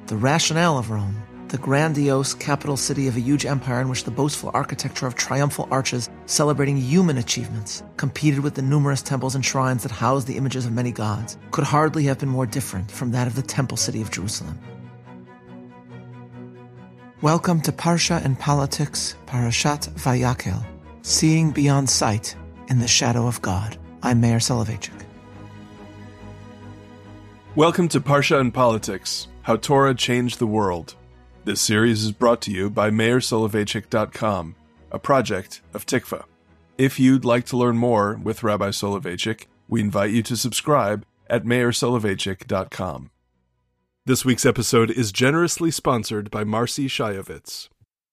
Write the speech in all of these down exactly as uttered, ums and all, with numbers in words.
the rationale of Rome, the grandiose capital city of a huge empire in which the boastful architecture of triumphal arches celebrating human achievements competed with the numerous temples and shrines that housed the images of many gods, could hardly have been more different from that of the temple city of Jerusalem. Welcome to Parsha and Politics, Parashat Vayakhel, Seeing Beyond Sight in the Shadow of God. I'm Meir Soloveichik. Welcome to Parsha and Politics, How Torah Changed the World. This series is brought to you by meir soloveichik dot com, a project of Tikva. If you'd like to learn more with Rabbi Soloveitchik, we invite you to subscribe at meir soloveichik dot com. This week's episode is generously sponsored by Marcy Shayovitz.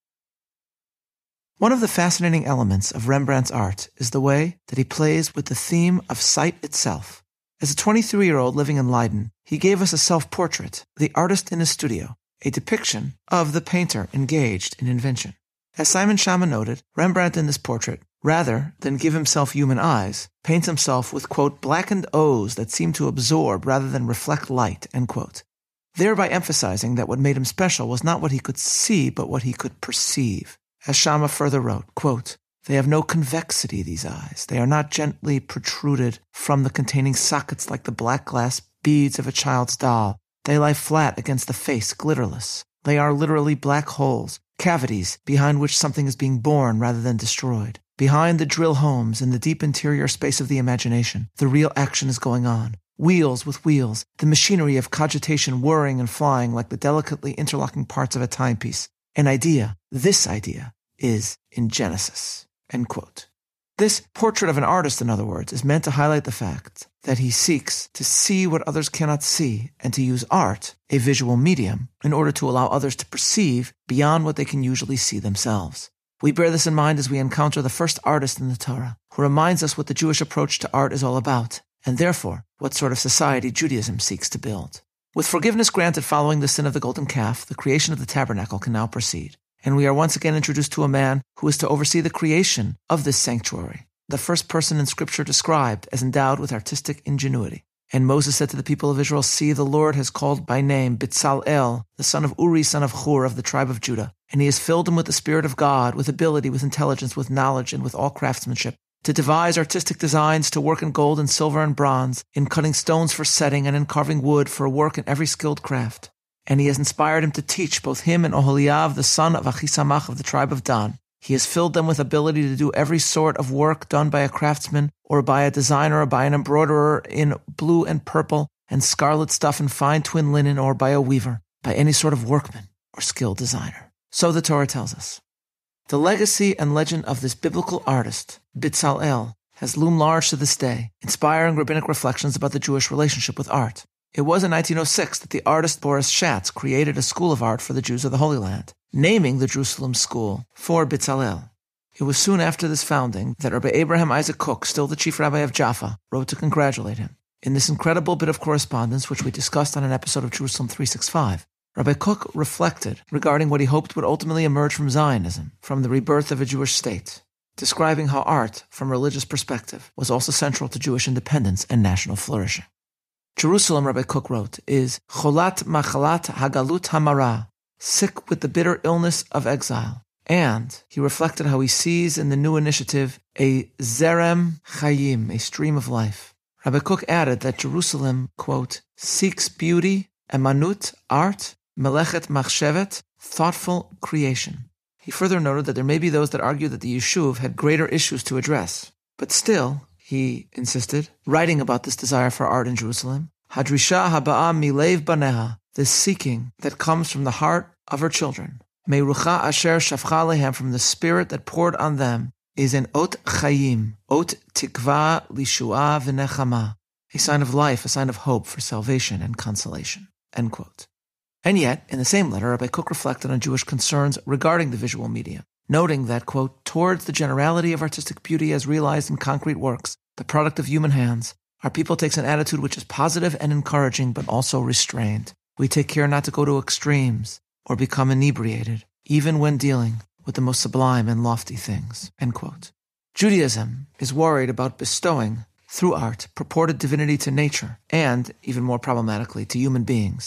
One of the fascinating elements of Rembrandt's art is the way that he plays with the theme of sight itself. As a twenty-three-year-old living in Leiden, he gave us a self-portrait, The Artist in His Studio, a depiction of the painter engaged in invention. As Simon Schama noted, Rembrandt in this portrait, rather than give himself human eyes, paints himself with, quote, blackened O's that seem to absorb rather than reflect light, end quote, thereby emphasizing that what made him special was not what he could see, but what he could perceive. As Schama further wrote, quote, they have no convexity, these eyes. They are not gently protruded from the containing sockets like the black glass beads of a child's doll. They lie flat against the face, glitterless. They are literally black holes, cavities behind which something is being born rather than destroyed. Behind the drill homes in the deep interior space of the imagination, the real action is going on. Wheels with wheels, the machinery of cogitation whirring and flying like the delicately interlocking parts of a timepiece. An idea, this idea, is in Genesis, end quote. This portrait of an artist, in other words, is meant to highlight the fact that he seeks to see what others cannot see and to use art, a visual medium, in order to allow others to perceive beyond what they can usually see themselves. We bear this in mind as we encounter the first artist in the Torah, who reminds us what the Jewish approach to art is all about, and therefore, what sort of society Judaism seeks to build. With forgiveness granted following the sin of the golden calf, the creation of the tabernacle can now proceed, and we are once again introduced to a man who is to oversee the creation of this sanctuary, the first person in Scripture described as endowed with artistic ingenuity. And Moses said to the people of Israel, see, the Lord has called by name Bitzalel, the son of Uri, son of Hur, of the tribe of Judah, and he has filled him with the Spirit of God, with ability, with intelligence, with knowledge, and with all craftsmanship, to devise artistic designs, to work in gold and silver and bronze, in cutting stones for setting, and in carving wood, for work in every skilled craft. And he has inspired him to teach, both him and Oholiav, the son of Achisamach of the tribe of Dan. He has filled them with ability to do every sort of work done by a craftsman, or by a designer, or by an embroiderer in blue and purple, and scarlet stuff and fine twin linen, or by a weaver, by any sort of workman or skilled designer. So the Torah tells us. The legacy and legend of this biblical artist, Bitzalel, has loomed large to this day, inspiring rabbinic reflections about the Jewish relationship with art. It was in nineteen oh six that the artist Boris Schatz created a school of art for the Jews of the Holy Land, naming the Jerusalem School for Bitzalel. It was soon after this founding that Rabbi Abraham Isaac Kook, still the chief rabbi of Jaffa, wrote to congratulate him. In this incredible bit of correspondence, which we discussed on an episode of Jerusalem three sixty-five, Rabbi Kook reflected regarding what he hoped would ultimately emerge from Zionism, from the rebirth of a Jewish state, describing how art, from a religious perspective, was also central to Jewish independence and national flourishing. Jerusalem, Rabbi Kook wrote, is cholat machalat hagalut hamara, sick with the bitter illness of exile. And he reflected how he sees in the new initiative a zerem chayim, a stream of life. Rabbi Kook added that Jerusalem, quote, seeks beauty, emanut, art, melechet machshevet, thoughtful creation. He further noted that there may be those that argue that the Yishuv had greater issues to address. But still, he insisted, writing about this desire for art in Jerusalem, Hadrisha haba'a milev baneha, this seeking that comes from the heart of her children, Meirucha asher shafcha lehem, from the spirit that poured on them, is an ot chayim, ot tikva lishua v'nechama, a sign of life, a sign of hope for salvation and consolation, end quote. And yet, in the same letter, Rabbi Kook reflected on Jewish concerns regarding the visual medium, noting that, quote, towards the generality of artistic beauty as realized in concrete works, the product of human hands, our people takes an attitude which is positive and encouraging, but also restrained. We take care not to go to extremes or become inebriated, even when dealing with the most sublime and lofty things, end quote. Judaism is worried about bestowing, through art, purported divinity to nature, and, even more problematically, to human beings.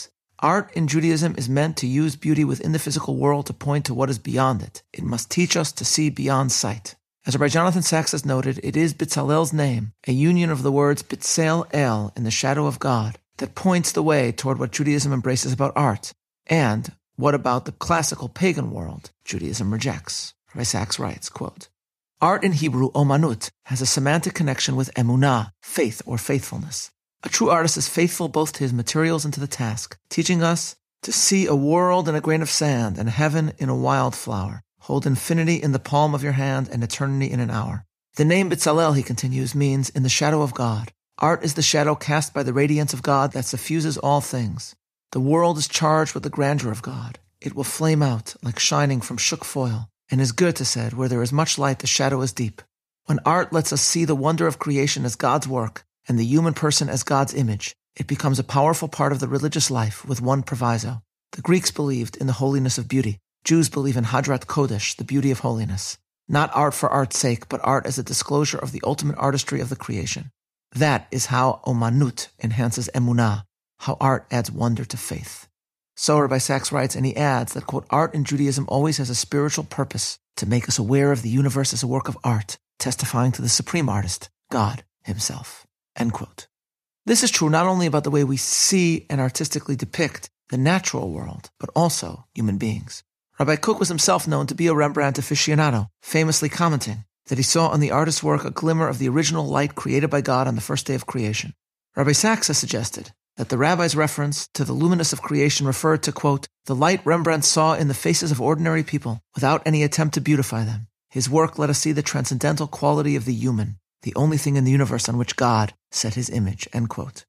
Art in Judaism is meant to use beauty within the physical world to point to what is beyond it. It must teach us to see beyond sight. As Rabbi Jonathan Sachs has noted, it is Bitzalel's name, a union of the words Bitzel El, in the shadow of God, that points the way toward what Judaism embraces about art, and what about the classical pagan world Judaism rejects. Rabbi Sachs writes, quote, Art in Hebrew, omanut, has a semantic connection with emunah, faith or faithfulness. A true artist is faithful both to his materials and to the task, teaching us to see a world in a grain of sand and heaven in a wildflower. Hold infinity in the palm of your hand and eternity in an hour. The name Bitzalel, he continues, means in the shadow of God. Art is the shadow cast by the radiance of God that suffuses all things. The world is charged with the grandeur of God. It will flame out like shining from shook foil. And as Goethe said, where there is much light, the shadow is deep. When art lets us see the wonder of creation as God's work and the human person as God's image, it becomes a powerful part of the religious life with one proviso. The Greeks believed in the holiness of beauty. Jews believe in Hadrat Kodesh, the beauty of holiness. Not art for art's sake, but art as a disclosure of the ultimate artistry of the creation. That is how omanut enhances emunah, how art adds wonder to faith. So Rabbi Sachs writes, and he adds that, quote, art in Judaism always has a spiritual purpose to make us aware of the universe as a work of art, testifying to the supreme artist, God himself, end quote. This is true not only about the way we see and artistically depict the natural world, but also human beings. Rabbi Kook was himself known to be a Rembrandt aficionado, famously commenting that he saw on the artist's work a glimmer of the original light created by God on the first day of creation. Rabbi Sachs has suggested that the rabbi's reference to the luminous of creation referred to, quote, the light Rembrandt saw in the faces of ordinary people without any attempt to beautify them. His work let us see the transcendental quality of the human, the only thing in the universe on which God set his image, end quote.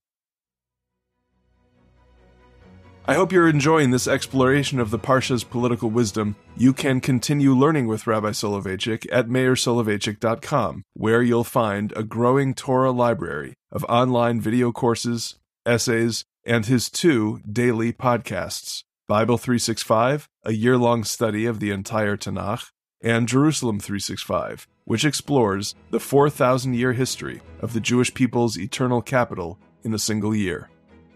I hope you're enjoying this exploration of the Parsha's political wisdom. You can continue learning with Rabbi Soloveitchik at meir soloveichik dot com, where you'll find a growing Torah library of online video courses, essays, and his two daily podcasts, Bible three sixty-five, a year-long study of the entire Tanakh, and Jerusalem three sixty-five, which explores the four thousand year history of the Jewish people's eternal capital in a single year.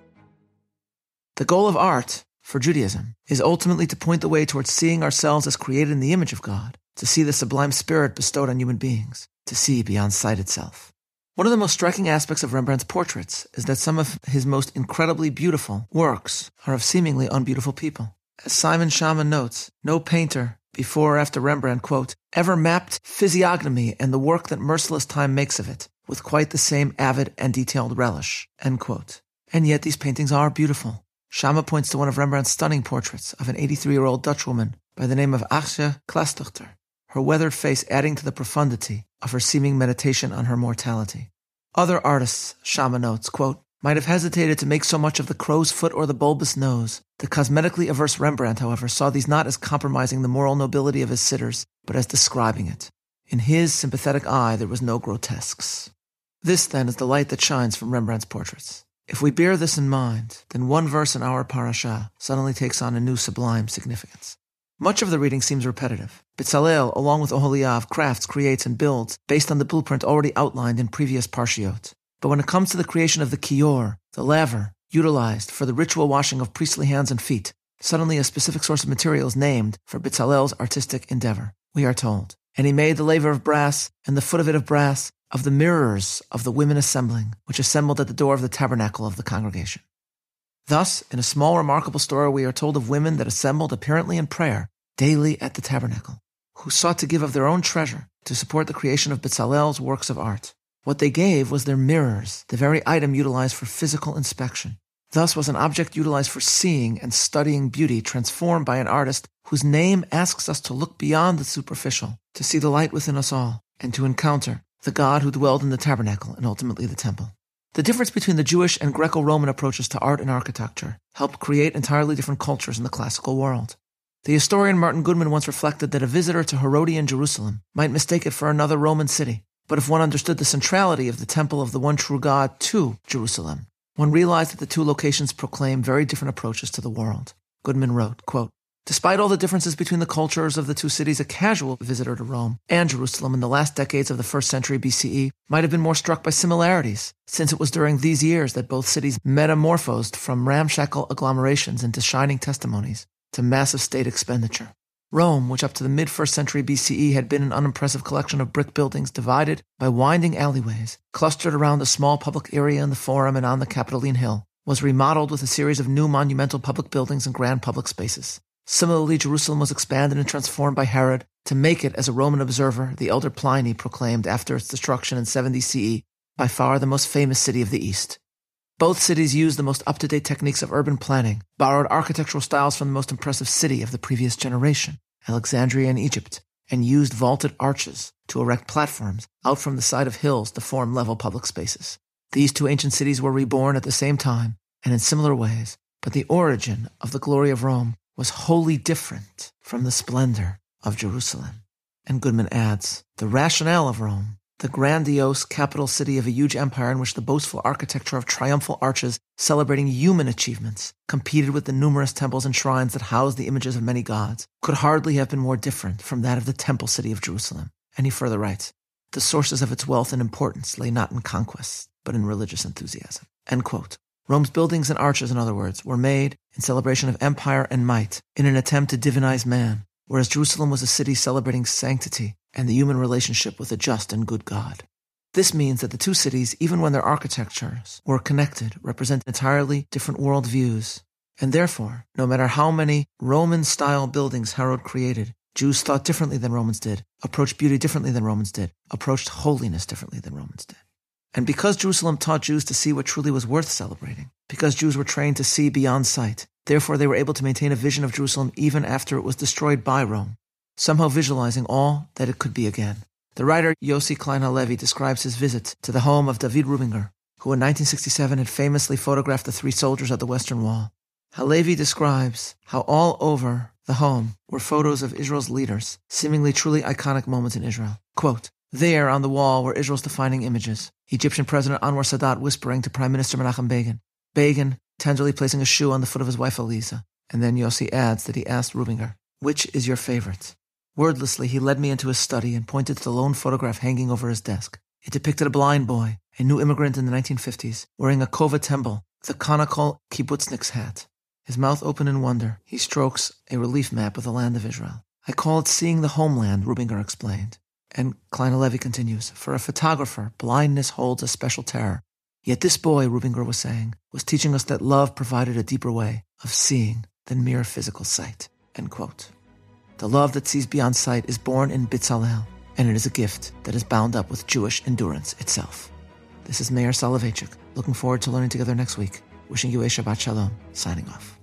The goal of art, for Judaism, is ultimately to point the way towards seeing ourselves as created in the image of God, to see the sublime spirit bestowed on human beings, to see beyond sight itself. One of the most striking aspects of Rembrandt's portraits is that some of his most incredibly beautiful works are of seemingly unbeautiful people. As Simon Shaman notes, no painter, before or after Rembrandt, quote, ever mapped physiognomy and the work that merciless time makes of it with quite the same avid and detailed relish, end quote. And yet these paintings are beautiful. Shama points to one of Rembrandt's stunning portraits of an eighty-three-year-old Dutch woman by the name of Achtje Klastochter, her weathered face adding to the profundity of her seeming meditation on her mortality. Other artists, Shama notes, quote, might have hesitated to make so much of the crow's foot or the bulbous nose. The cosmetically averse Rembrandt, however, saw these not as compromising the moral nobility of his sitters, but as describing it. In his sympathetic eye, there was no grotesques. This, then, is the light that shines from Rembrandt's portraits. If we bear this in mind, then one verse in our parasha suddenly takes on a new sublime significance. Much of the reading seems repetitive. Bitzalel, along with Oholiav, crafts, creates, and builds based on the blueprint already outlined in previous parshiot. But when it comes to the creation of the kiyor, the laver, utilized for the ritual washing of priestly hands and feet, suddenly a specific source of material is named for Bitzalel's artistic endeavor. We are told, and he made the laver of brass, and the foot of it of brass, of the mirrors of the women assembling, which assembled at the door of the tabernacle of the congregation. Thus, in a small remarkable story, we are told of women that assembled apparently in prayer daily at the tabernacle, who sought to give of their own treasure to support the creation of Bitzalel's works of art. What they gave was their mirrors, the very item utilized for physical inspection. Thus was an object utilized for seeing and studying beauty transformed by an artist whose name asks us to look beyond the superficial, to see the light within us all, and to encounter the God who dwelled in the tabernacle and ultimately the temple. The difference between the Jewish and Greco-Roman approaches to art and architecture helped create entirely different cultures in the classical world. The historian Martin Goodman once reflected that a visitor to Herodian Jerusalem might mistake it for another Roman city, but if one understood the centrality of the temple of the one true God to Jerusalem, one realized that the two locations proclaim very different approaches to the world. Goodman wrote, quote, Despite all the differences between the cultures of the two cities, a casual visitor to Rome and Jerusalem in the last decades of the first century B C E might have been more struck by similarities, since it was during these years that both cities metamorphosed from ramshackle agglomerations into shining testimonies to massive state expenditure. Rome, which up to the mid-first century B C E had been an unimpressive collection of brick buildings divided by winding alleyways, clustered around a small public area in the Forum and on the Capitoline Hill, was remodeled with a series of new monumental public buildings and grand public spaces. Similarly, Jerusalem was expanded and transformed by Herod to make it, as a Roman observer, the elder Pliny proclaimed after its destruction in seventy C E, by far the most famous city of the East. Both cities used the most up-to-date techniques of urban planning, borrowed architectural styles from the most impressive city of the previous generation, Alexandria in Egypt, and used vaulted arches to erect platforms out from the side of hills to form level public spaces. These two ancient cities were reborn at the same time and in similar ways, but the origin of the glory of Rome was wholly different from the splendor of Jerusalem. And Goodman adds, the rationale of Rome, the grandiose capital city of a huge empire in which the boastful architecture of triumphal arches celebrating human achievements competed with the numerous temples and shrines that housed the images of many gods, could hardly have been more different from that of the temple city of Jerusalem. And he further writes, the sources of its wealth and importance lay not in conquests, but in religious enthusiasm. End quote. Rome's buildings and arches, in other words, were made in celebration of empire and might, in an attempt to divinize man, whereas Jerusalem was a city celebrating sanctity and the human relationship with a just and good God. This means that the two cities, even when their architectures were connected, represent entirely different worldviews, and therefore, no matter how many Roman-style buildings Herod created, Jews thought differently than Romans did, approached beauty differently than Romans did, approached holiness differently than Romans did. And because Jerusalem taught Jews to see what truly was worth celebrating, because Jews were trained to see beyond sight, therefore they were able to maintain a vision of Jerusalem even after it was destroyed by Rome, somehow visualizing all that it could be again. The writer Yossi Klein Halevi describes his visit to the home of David Rubinger, who in nineteen sixty-seven had famously photographed the three soldiers at the Western Wall. Halevi describes how all over the home were photos of Israel's leaders, seemingly truly iconic moments in Israel. Quote, there on the wall were Israel's defining images. Egyptian President Anwar Sadat whispering to Prime Minister Menachem Begin. Begin tenderly placing a shoe on the foot of his wife Eliza. And then Yossi adds that he asked Rubinger, which is your favorite? Wordlessly, he led me into his study and pointed to the lone photograph hanging over his desk. It depicted a blind boy, a new immigrant in the nineteen fifties, wearing a kova tembel, the conical kibbutznik's hat. His mouth open in wonder, he strokes a relief map of the land of Israel. I call it seeing the homeland, Rubinger explained. And Klein Halevi continues, for a photographer, blindness holds a special terror. Yet this boy, Rubinger was saying, was teaching us that love provided a deeper way of seeing than mere physical sight. End quote. The love that sees beyond sight is born in Bitzalel, and it is a gift that is bound up with Jewish endurance itself. This is Meir Soloveichik, looking forward to learning together next week. Wishing you a Shabbat Shalom, signing off.